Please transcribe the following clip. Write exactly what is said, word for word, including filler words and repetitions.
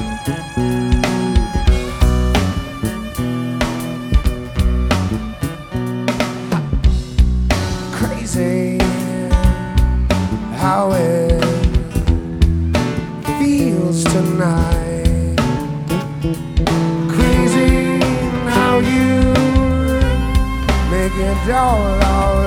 Crazy how it feels tonight. Crazy how you make it all alright.